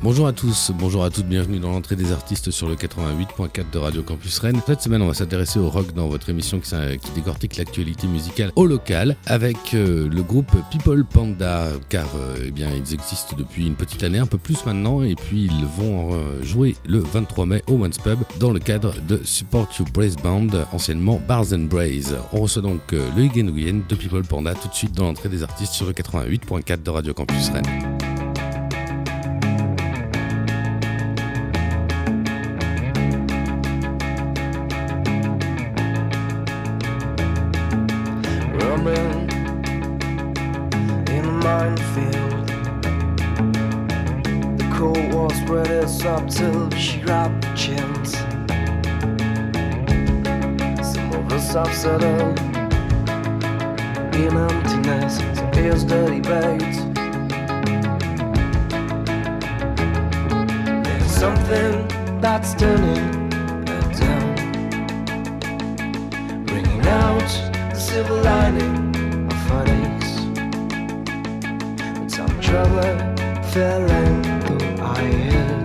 Bonjour à tous, bonjour à toutes, bienvenue dans l'entrée des artistes sur le 88.4 de Radio Campus Rennes. Cette semaine, on va s'intéresser au rock dans votre émission qui décortique l'actualité musicale au local avec le groupe People Panda, car ils existent depuis une petite année, un peu plus maintenant, et puis ils vont jouer le 23 mai au Once Pub dans le cadre de Support Your Brace Band, anciennement Bars and Brace. On reçoit donc Loïc Nguyen de People Panda tout de suite dans l'entrée des artistes sur le 88.4 de Radio Campus Rennes. Up till she grabbed the chins. Some of us have settled in emptiness, so here's the debate. There's something that's turning her down, bringing out the silver lining of heartaches. But some traveler fell into our head.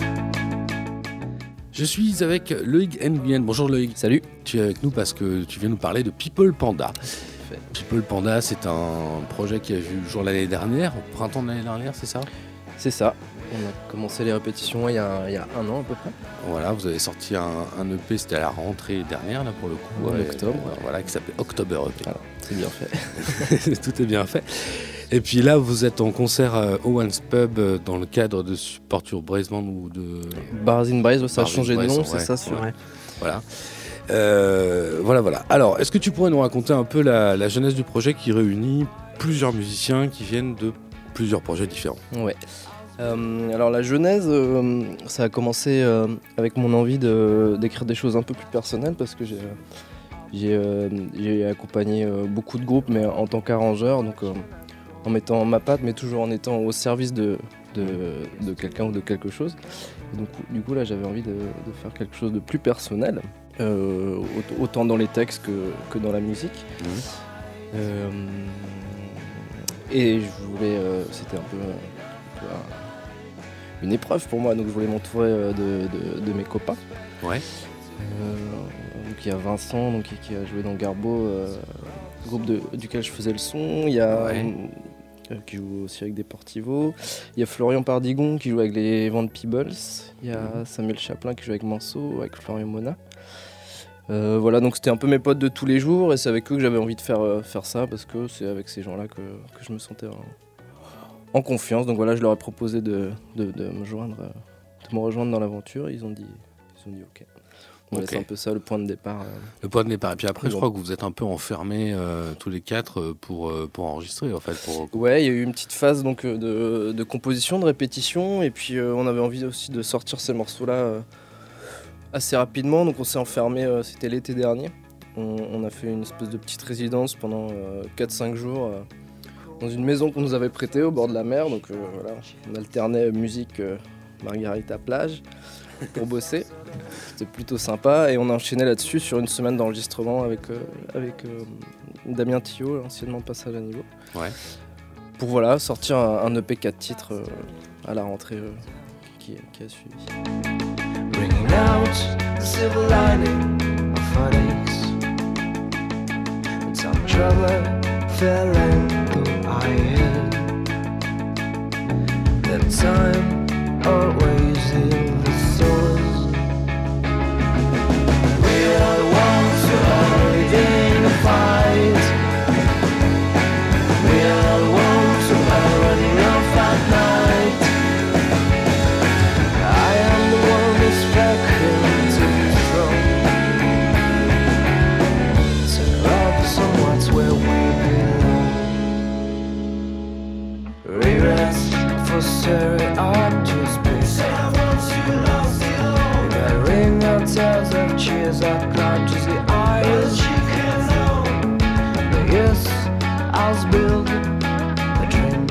Je suis avec Loïc Nguyen. Bonjour Loïc. Salut. Tu es avec nous parce que tu viens nous parler de People Panda. People Panda, c'est un projet qui a vu le jour l'année dernière, au printemps de l'année dernière, c'est ça ? C'est ça. On a commencé les répétitions il y a un an à peu près. Voilà, vous avez sorti un EP, c'était à la rentrée dernière, là pour le coup. En octobre. Voilà, qui s'appelait October EP. Voilà, c'est bien fait. Tout est bien fait. Et puis là, vous êtes en concert au Once Pub dans le cadre de Support Your Brace Band ou de... Bars and Brace, ça a changé de nom, ouais, c'est ça sûr. Ouais. Voilà. Voilà. Alors, est-ce que tu pourrais nous raconter un peu la genèse du projet qui réunit plusieurs musiciens qui viennent de plusieurs projets différents ? Ouais. Alors la genèse, ça a commencé avec mon envie d'écrire des choses un peu plus personnelles parce que j'ai accompagné beaucoup de groupes, mais en tant qu'arrangeur, donc en mettant ma patte, mais toujours en étant au service de quelqu'un ou de quelque chose. Et donc, du coup, là, j'avais envie de faire quelque chose de plus personnel, autant dans les textes que dans la musique. Et je voulais, c'était un peu une épreuve pour moi, donc je voulais m'entourer de mes copains. Ouais. Donc il y a Vincent donc, qui a joué dans Garbo, groupe duquel je faisais le son. Il y a qui joue aussi avec Deportivo. Il y a Florian Pardigon qui joue avec les Van Peebles. Il y a Samuel Chaplin qui joue avec Manso, avec Florian Mona. Voilà, donc c'était un peu mes potes de tous les jours et c'est avec eux que j'avais envie de faire ça parce que c'est avec ces gens-là que je me sentais en confiance. Donc voilà, je leur ai proposé de me rejoindre dans l'aventure. Ils ont dit OK. Voilà, c'est un peu ça le point de départ. Le point de départ. Et puis après, je crois que vous êtes un peu enfermés tous les quatre pour enregistrer en fait. Ouais, il y a eu une petite phase donc de composition, de répétition, et puis on avait envie aussi de sortir ces morceaux-là assez rapidement. Donc on s'est enfermés. C'était l'été dernier. On a fait une espèce de petite résidence pendant 4-5 jours dans une maison qu'on nous avait prêtée au bord de la mer. Donc voilà, on alternait musique, margarita, plage pour bosser. C'était plutôt sympa et on a enchaîné là-dessus sur une semaine d'enregistrement avec Damien Thiot, anciennement Passage à Niveau. Ouais. Pour voilà, sortir un EP 4 titres à la rentrée qui a suivi. Bringing out the silver lining of heartaches, but some traveler fell into our head. That time always in the source. We are the ones who are leading the fight. We are the ones who are running off at night. I am the one who's back to the throne. So love is somewhat where we belong. Re-rest for stereotypes. Ring our tales of cheers, our clutches, the eyes. But yes, I was building the dream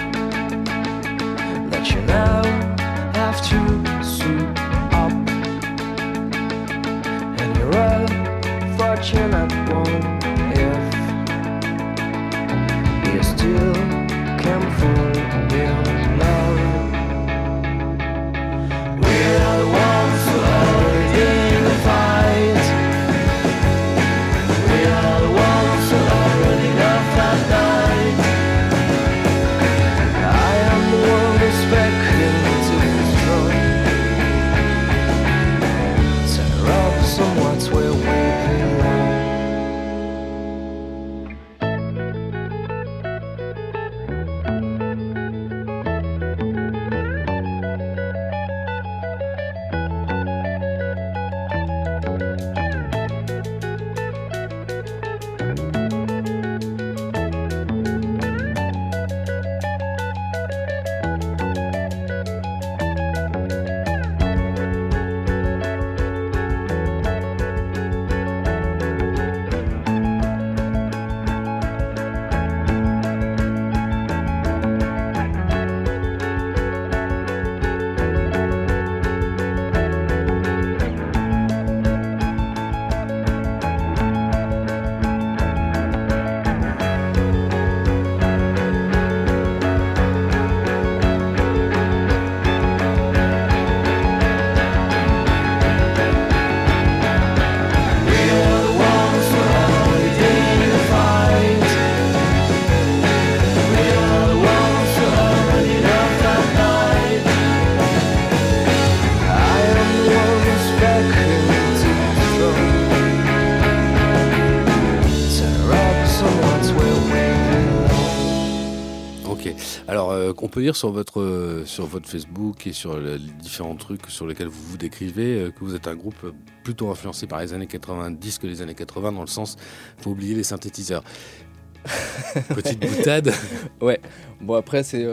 that you now have to suit up. And you're a fortunate one if you still can fall in love. Alors, on peut lire sur votre Facebook et sur les différents trucs sur lesquels vous vous décrivez que vous êtes un groupe plutôt influencé par les années 90 que les années 80, dans le sens, faut oublier les synthétiseurs. Petite boutade. Ouais, bon après c'est...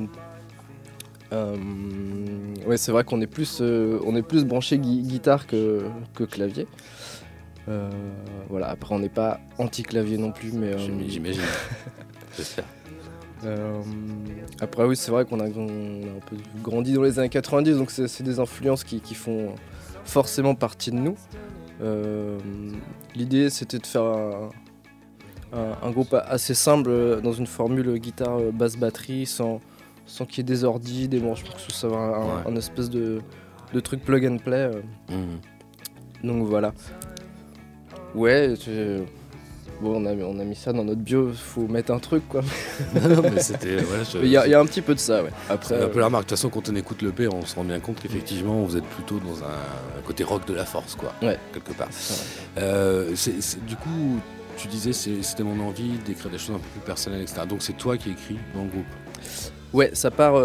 ouais, c'est vrai qu'on est plus branché guitare que clavier. Voilà, après on n'est pas anti-clavier non plus, mais... J'imagine, j'espère. Après oui, c'est vrai qu'on a un peu grandi dans les années 90, donc c'est des influences qui font forcément partie de nous. L'idée c'était de faire un groupe assez simple dans une formule guitare, basse, batterie, sans qu'il y ait des ordis, des manches, pour que ça soit un espèce de truc plug and play. Donc voilà. Ouais, bon, on a mis ça dans notre bio, faut mettre un truc quoi. Non, mais c'était... Il y a un petit peu de ça, ouais. Après, c'est un peu la remarque. De toute façon, quand on écoute l'EP, on se rend bien compte qu'effectivement, vous êtes plutôt dans un côté rock de la force, quoi, ouais. Quelque part. Du coup, tu disais, c'était mon envie d'écrire des choses un peu plus personnelles, etc. Donc c'est toi qui écris dans le groupe. Ouais, ça part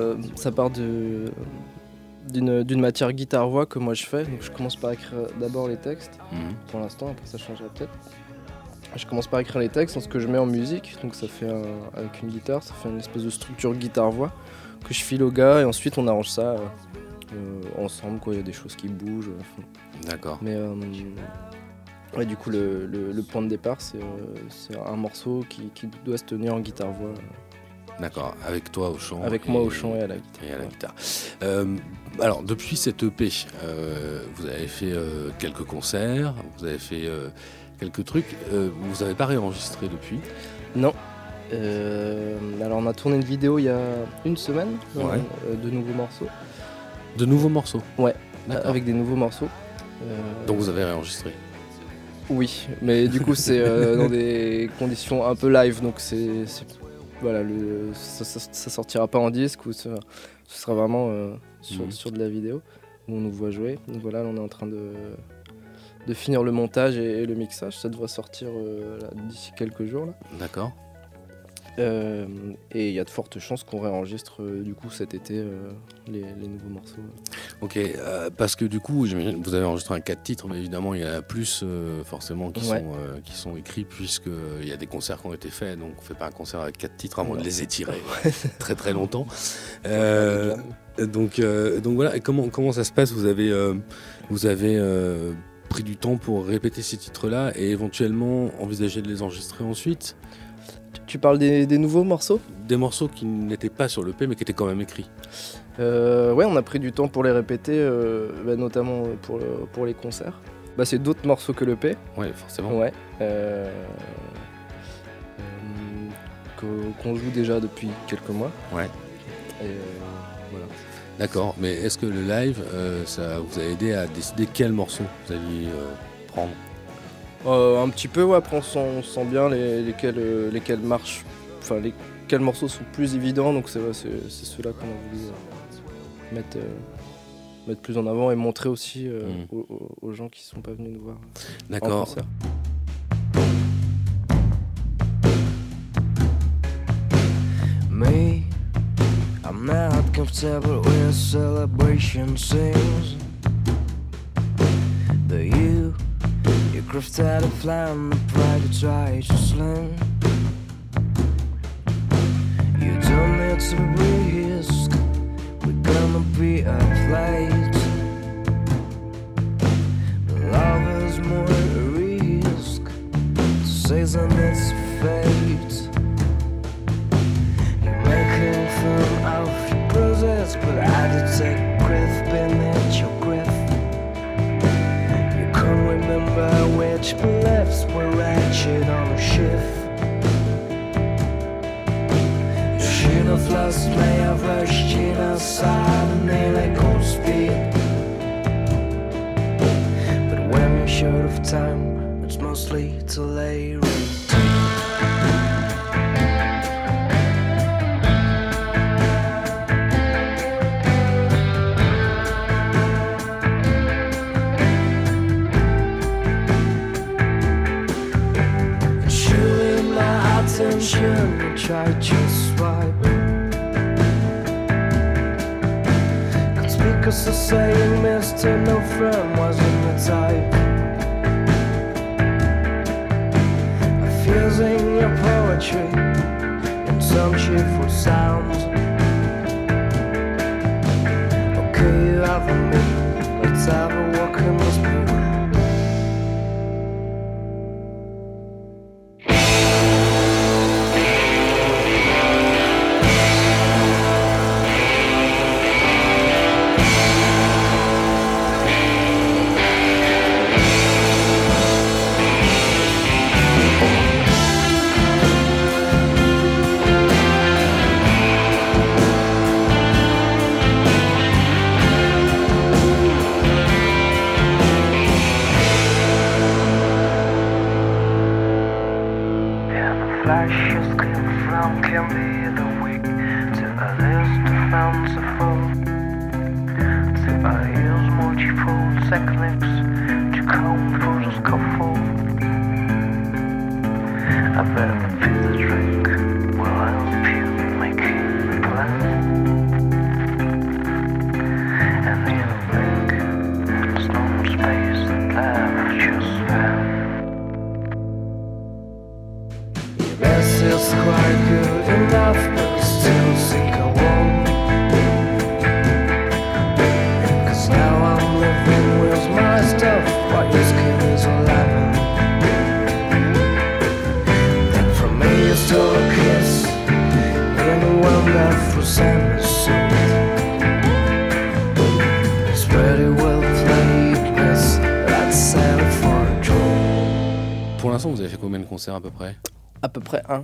d'une matière guitare-voix que moi je fais. Donc je commence par écrire d'abord les textes, pour l'instant, après ça changera peut-être. Je commence par écrire les textes, ce que je mets en musique, donc ça fait avec une guitare, ça fait une espèce de structure guitare-voix que je file au gars et ensuite on arrange ça ensemble, quoi. Il y a des choses qui bougent. D'accord. Mais ouais, du coup le point de départ c'est un morceau qui doit se tenir en guitare-voix. D'accord, avec toi au chant. Avec moi au chant et à la guitare. Alors, depuis cette EP, vous avez fait quelques concerts, vous avez fait quelques trucs. Vous n'avez pas réenregistré depuis ? Non. Alors, on a tourné une vidéo il y a une semaine, de nouveaux morceaux. De nouveaux morceaux ? Ouais, d'accord. Avec des nouveaux morceaux. Donc vous avez réenregistré ? Oui, mais du coup, c'est dans des conditions un peu live, donc voilà, ça sortira pas en disque, ou ce sera vraiment sur de la vidéo où on nous voit jouer. Donc voilà, là, on est en train de finir le montage et le mixage. Ça devrait sortir d'ici quelques jours là. D'accord. Et il y a de fortes chances qu'on réenregistre du coup cet été les nouveaux morceaux. Ok, parce que du coup, j'imagine, vous avez enregistré un 4 titres, mais évidemment il y en a plus forcément qui sont écrits, puisqu'il y a des concerts qui ont été faits, donc on ne fait pas un concert avec 4 titres à moins de les étirer très très longtemps. Donc voilà, et comment ça se passe ? Vous avez pris du temps pour répéter ces titres-là et éventuellement envisager de les enregistrer ensuite ? Tu parles des nouveaux morceaux ? Des morceaux qui n'étaient pas sur l'EP mais qui étaient quand même écrits. Ouais, on a pris du temps pour les répéter, notamment pour les concerts. C'est d'autres morceaux que l'EP. Ouais, forcément. Ouais. Qu'on joue déjà depuis quelques mois. Ouais. Et voilà. D'accord, mais est-ce que le live, ça vous a aidé à décider quel morceau vous alliez prendre ? Un petit peu, ouais. Après on sent bien lesquels marchent, enfin lesquels morceaux sont plus évidents, donc c'est ceux-là qu'on a voulu mettre plus en avant et montrer aussi aux gens qui sont pas venus nous voir. D'accord. En concert. Me, I'm not comfortable when celebration sings. But you crafted a plan, the pride to try to sling. You don't need to risk, we're gonna be a plate. Love is more a risk to say that it's fate. You're making fun of your bruises, but I did take grief beneath your grief. Remember which beliefs were ratchet on a shift. You should have lost me, I've rushed in outside and nearly cold speed. But when you're short of time, it's mostly too late. Try to swipe. 'cause the saying Mr. No Friend wasn't the type. I feels in your poetry and some cheerful sounds. Okay, you have a me, let's have a walk in this blue. Pour l'instant, vous avez fait combien de concerts à peu près ? À peu près un.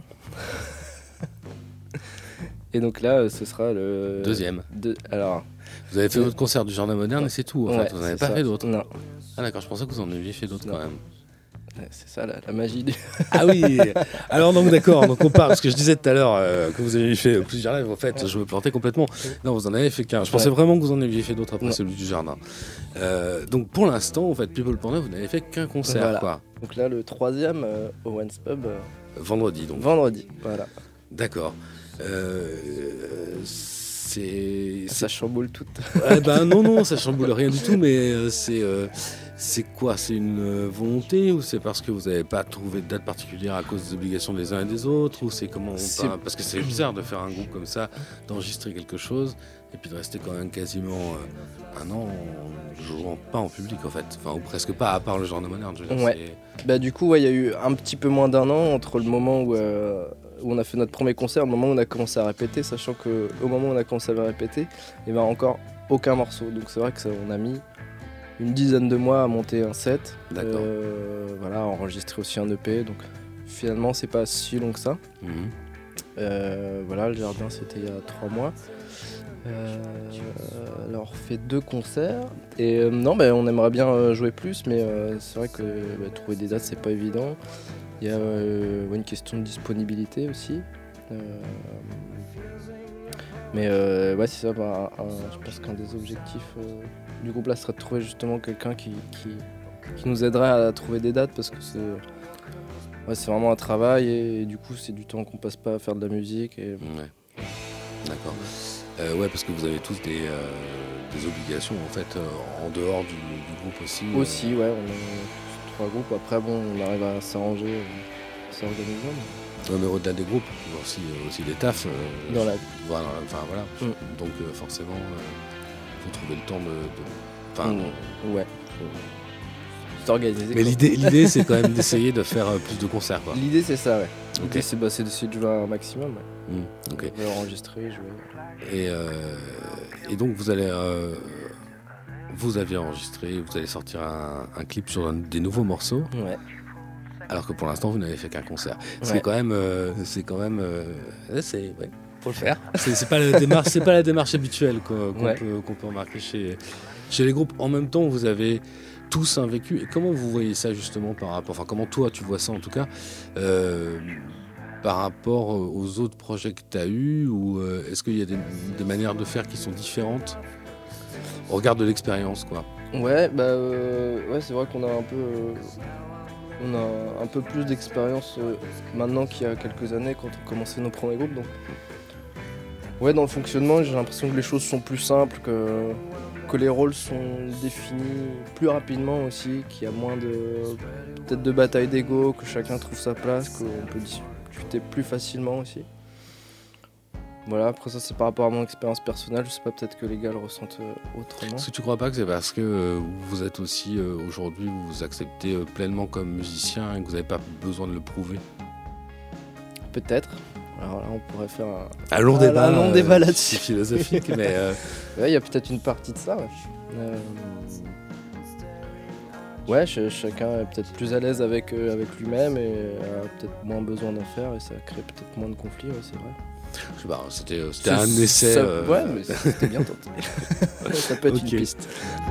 Et donc là, ce sera le... Deuxième. Alors... Vous avez fait votre concert du Jardin Moderne et c'est tout, en ouais, fait. Vous n'en avez pas fait d'autres ? Non. Ah d'accord, je pensais que vous en aviez fait d'autres quand même. C'est ça la magie du... Ah oui. Alors donc d'accord, donc on part, parce que je disais tout à l'heure que vous aviez fait plusieurs lives, en fait, je me plantais complètement. Non, vous en avez fait qu'un. Je pensais vraiment que vous en aviez fait d'autres après celui du Jardin. Donc pour l'instant, en fait, People Panda, vous n'avez fait qu'un concert, voilà. quoi. Donc là, le troisième au Once Pub. Vendredi, donc. Vendredi, voilà. D'accord. Ça chamboule tout. Non, ça chamboule rien du tout, mais c'est quoi ? C'est une volonté ou c'est parce que vous n'avez pas trouvé de date particulière à cause des obligations des uns et des autres ? Ou c'est comment parce que c'est bizarre de faire un groupe comme ça, d'enregistrer quelque chose et puis de rester quand même quasiment un an en jouant pas en public en fait, enfin ou presque pas à part le Jardin Moderne. Je veux dire, ouais. Du coup, il y a eu un petit peu moins d'un an entre le moment où on a fait notre premier concert et le moment où on a commencé à répéter, sachant qu'au moment où on a commencé à répéter, il n'y avait encore aucun morceau. Donc c'est vrai qu'on a mis une dizaine de mois à monter un set. D'accord. Voilà, enregistrer aussi un EP. Donc finalement, c'est pas si long que ça. Voilà, le Jardin, c'était il y a 3 mois. Alors, on fait 2 concerts. Et on aimerait bien jouer plus, mais c'est vrai que trouver des dates, c'est pas évident. Il y a une question de disponibilité aussi. Mais c'est ça, je pense qu'un des objectifs du groupe là serait de trouver justement quelqu'un qui nous aiderait à trouver des dates, parce que c'est vraiment un travail et du coup c'est du temps qu'on passe pas à faire de la musique. Et... Ouais. D'accord. Parce que vous avez tous des obligations en fait en dehors du groupe aussi. Aussi, ouais, on est 3 groupes. Après, on arrive à s'arranger, s'organiser. Mais au-delà des groupes, aussi des tafs. Voilà. Donc forcément, faut trouver le temps de... Ouais. S'organiser. Mais l'idée c'est quand même d'essayer de faire plus de concerts, quoi. L'idée c'est ça, ouais. Okay. L'idée c'est d'essayer de jouer un maximum. Ouais. Okay. Enregistrer, jouer. Et donc vous allez... vous aviez enregistré, vous allez sortir un clip sur des nouveaux morceaux. Ouais. Alors que pour l'instant vous n'avez fait qu'un concert. Ouais. Faut le faire. C'est pas la démarche habituelle qu'on peut remarquer chez les groupes. En même temps, vous avez tous un vécu. Et comment vous voyez ça justement par rapport, enfin comment toi tu vois ça en tout cas, par rapport aux autres projets que tu as eus, ou est-ce qu'il y a des manières de faire qui sont différentes au regard de l'expérience, quoi? Ouais, c'est vrai qu'on a un peu plus d'expérience maintenant qu'il y a quelques années quand on commençait nos premiers groupes. Donc, ouais, dans le fonctionnement, j'ai l'impression que les choses sont plus simples, que que les rôles sont définis plus rapidement aussi, qu'il y a moins peut-être de bataille d'ego, que chacun trouve sa place, qu'on peut discuter plus facilement aussi. Voilà, après ça c'est par rapport à mon expérience personnelle, je sais pas, peut-être que les gars le ressentent autrement. Est-ce que tu crois pas que c'est parce que vous êtes aussi aujourd'hui, vous vous acceptez pleinement comme musicien et que vous n'avez pas besoin de le prouver? Peut-être. Alors là on pourrait faire un long débat là-dessus. C'est philosophique, mais... Ouais, il y a peut-être une partie de ça, ouais. Ouais, chacun est peut-être plus à l'aise avec lui-même et a peut-être moins besoin d'en faire et ça crée peut-être moins de conflits, ouais, c'est vrai. Je sais pas, c'était un essai. Ouais, mais c'était bien tenté. Ça peut être une piste.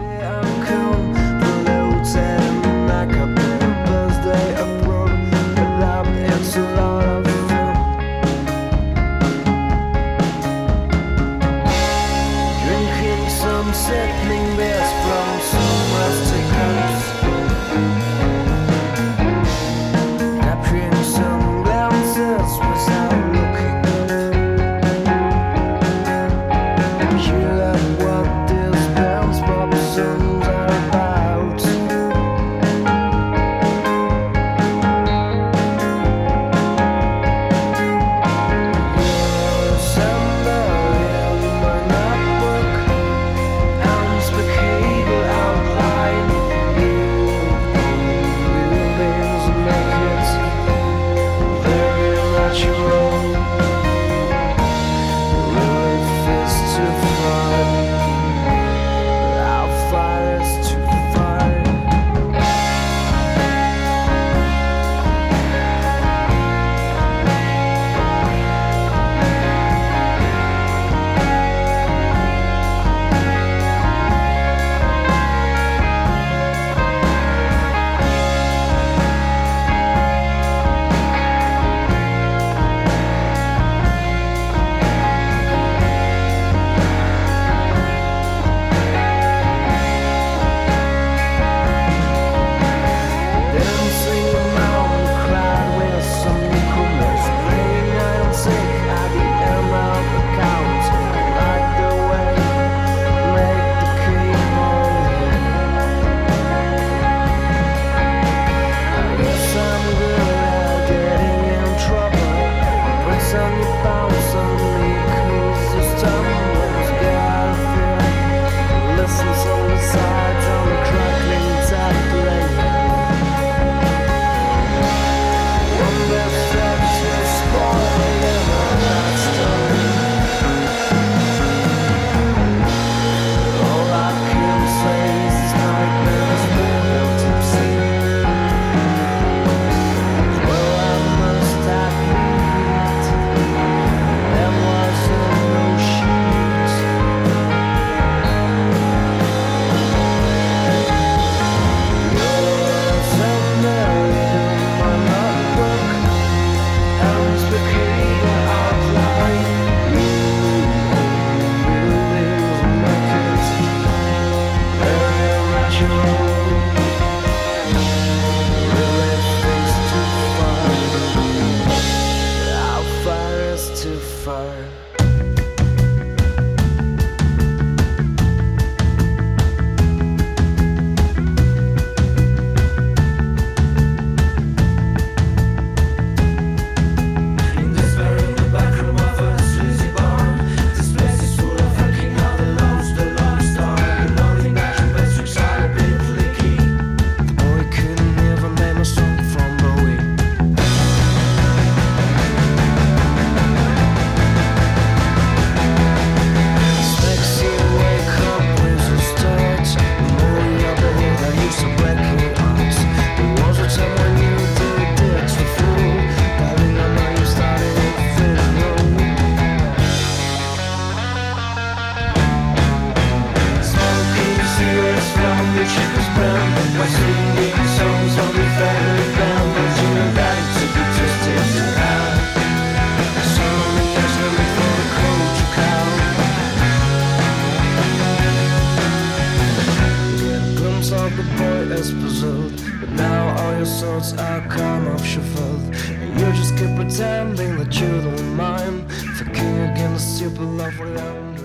But now all your swords are come off shuffled, and you just keep pretending that you don't mind. Fucking against stupid love 100 times.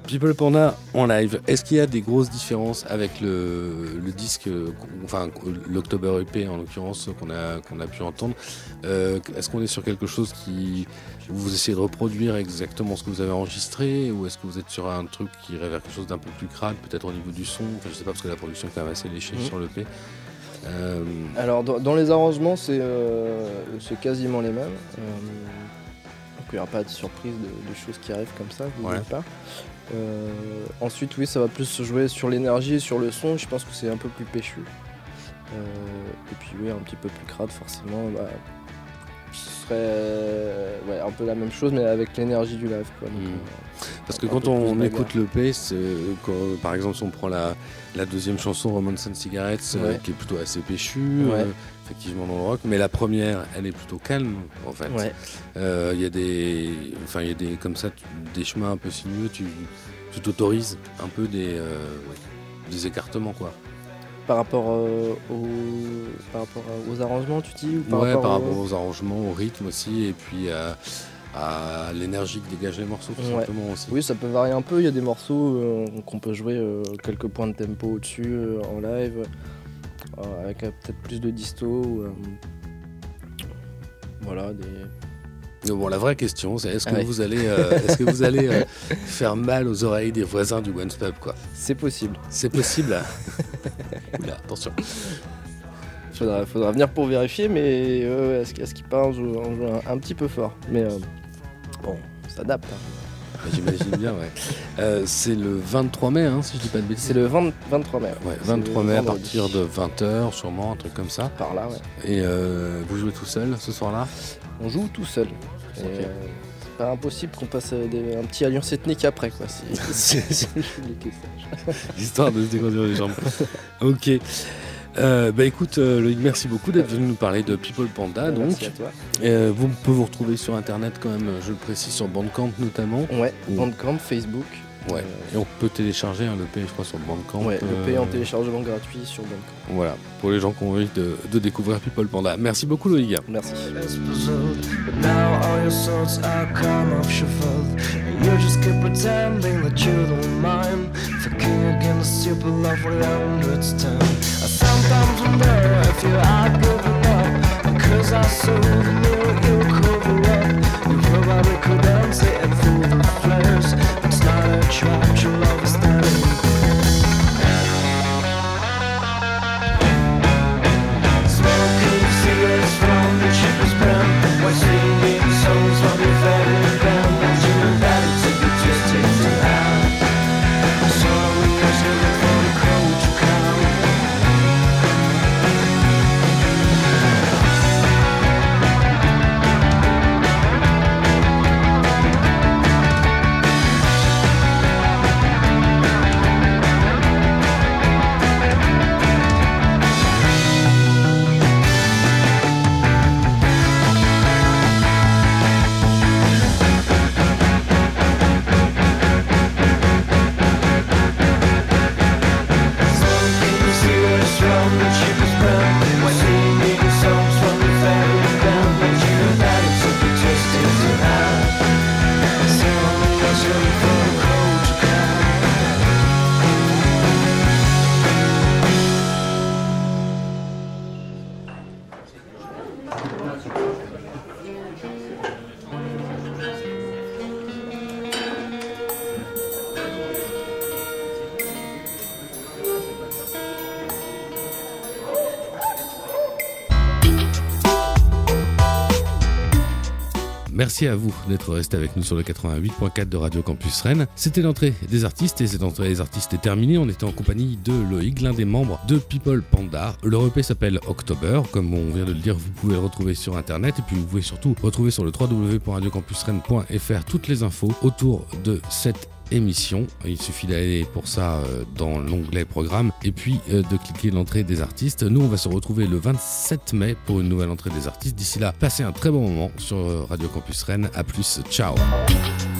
People Panda en live, est-ce qu'il y a des grosses différences avec le disque, enfin l'October EP en l'occurrence qu'on a pu entendre? Est-ce qu'on est sur quelque chose qui vous essayez de reproduire exactement ce que vous avez enregistré, ou est-ce que vous êtes sur un truc qui irait vers quelque chose d'un peu plus crade, peut-être au niveau du son? Enfin, je sais pas, parce que la production est quand même assez léchée sur l'EP. Alors dans les arrangements c'est quasiment les mêmes. Donc il n'y aura pas de surprise de choses qui arrivent comme ça, vous pas. Ensuite oui, ça va plus se jouer sur l'énergie et sur le son. Je pense que c'est un peu plus péchu. Et puis oui, un petit peu plus crade forcément. Ce serait un peu la même chose mais avec l'énergie du live, quoi. Donc, parce que quand on écoute l'EP, par exemple si on prend la deuxième chanson, Romance and Cigarettes, qui est plutôt assez péchue, effectivement dans le rock, mais la première elle est plutôt calme en fait. Il y a des comme ça des chemins un peu sinueux, tu t'autorises un peu des écartements, quoi. Par rapport aux arrangements, tu dis, ou par rapport aux arrangements, au rythme aussi, et puis à l'énergie que dégagent les morceaux, tout simplement aussi. Oui, ça peut varier un peu. Il y a des morceaux qu'on peut jouer quelques points de tempo au-dessus en live, avec peut-être plus de disto. Bon, la vraie question, c'est est-ce que vous allez faire mal aux oreilles des voisins du Once Pub, quoi? C'est possible. C'est possible. Oula, attention. Faudra venir pour vérifier, mais est-ce qu'il part, on joue un petit peu fort. Mais bon, on s'adapte. J'imagine bien, ouais. C'est le 23 mai, si je dis pas de bêtises. C'est le 23 mai. Ouais, 23 mai à partir de 20h, sûrement, un truc comme ça. Par là, ouais. Et vous jouez tout seul ce soir-là? On joue tout seul. Okay. C'est pas impossible qu'on passe un petit alliance ethnique après, quoi. Histoire de se déconduire les jambes. Ok. Écoute, Loïc, merci beaucoup d'être venu nous parler de People Panda. Merci à toi. Vous pouvez vous retrouver sur internet quand même, je le précise, sur Bandcamp notamment. Ouais, Bandcamp, Facebook. Ouais. Et on peut télécharger l'EP, je crois, sur Bandcamp. Ouais, l'EP en téléchargement gratuit sur Bandcamp. Voilà, pour les gens qui ont envie de découvrir People Panda. Merci beaucoup, Loïc. Merci. Now all your sorts are come off shuffled, and you just keep pretending that you don't mind. Thinking against stupid love for the 100th time. I sometimes wonder if you are giving up, because I saw the mirror you cover up. You probably couldn't see it through the flares. It's not a trap, your love is standing. Smoking cigarettes from the cheapest brand, while singing songs from your favorite band. And you know that it's a good just take to have. So we use it for the cold to come. Merci à vous d'être resté avec nous sur le 88.4 de Radio Campus Rennes. C'était l'entrée des artistes et cette entrée des artistes est terminée. On était en compagnie de Loïc, l'un des membres de People Panda. Leur EP s'appelle October. Comme on vient de le dire, vous pouvez le retrouver sur internet et puis vous pouvez surtout retrouver sur le www.radiocampusrennes.fr toutes les infos autour de cette émission. Il suffit d'aller pour ça dans l'onglet programme et puis de cliquer l'entrée des artistes. Nous on va se retrouver le 27 mai pour une nouvelle entrée des artistes. D'ici là, passez un très bon moment sur Radio Campus Rennes. À plus, ciao.